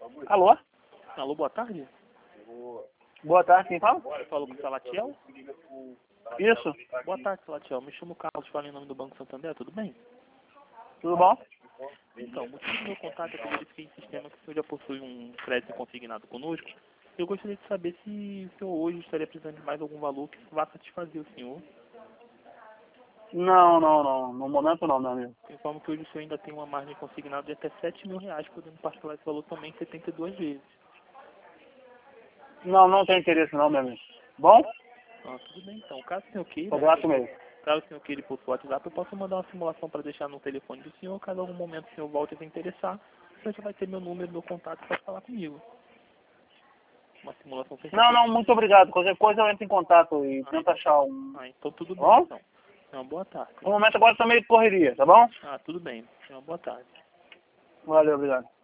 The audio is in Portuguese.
Alô? Alô, boa tarde. Boa tarde, quem fala? Eu falo com o Salatiel. Isso, Boa tarde, Salatiel. Me chamo Carlos, falo em nome do Banco Santander, tudo bem? tudo bom? Então, o motivo do meu contato é que eu verifiquei em sistema que o senhor já possui um crédito consignado conosco. Eu gostaria de saber se o senhor hoje estaria precisando de mais algum valor que vá satisfazer o senhor. Não. No momento não, meu amigo. Informo que hoje o senhor ainda tem uma margem consignada de até R$ 7.000, podendo parcelar esse valor também 72 vezes. Não tem interesse não, meu amigo. Bom? Ah, tudo bem então. Caso o senhor queira, Tô grato mesmo. caso o senhor queira ir por seu WhatsApp, eu posso mandar uma simulação para deixar no telefone do senhor. Caso algum momento o senhor volte a se interessar, o senhor já vai ter meu número, meu contato e pode falar comigo. Uma simulação sem Não, muito obrigado. Qualquer coisa eu entro em contato e tento achar um... então tudo bem Bom? então. Uma boa tarde. No momento agora tá meio de correria, tá bom? Tudo bem. Uma boa tarde. Valeu, obrigado.